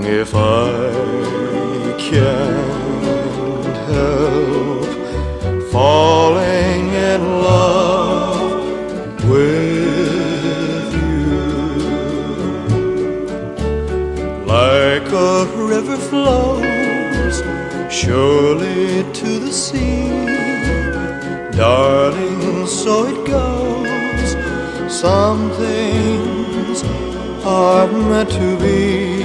If I can't help falling in love with you, like a river flows surely to the sea, darling, so it goes. Some things are meant to be.